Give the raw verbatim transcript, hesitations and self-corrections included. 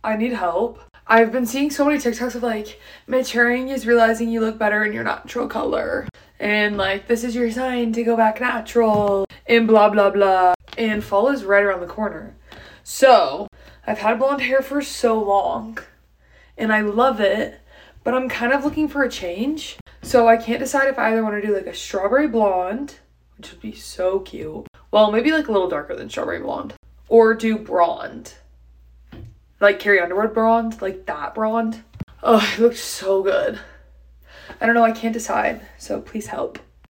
I need help. I've been seeing so many TikToks of like, maturing is realizing you look better in your natural color. And like, this is your sign to go back natural. And blah, blah, blah. And fall is right around the corner. So, I've had blonde hair for so long. And I love it. But I'm kind of looking for a change. So I can't decide if I either want to do like a strawberry blonde, which would be so cute. Well, maybe like a little darker than strawberry blonde. Or do blonde. Like Carrie Underwood blonde, like that blonde. Oh, it looks so good. I don't know, I can't decide, so please help.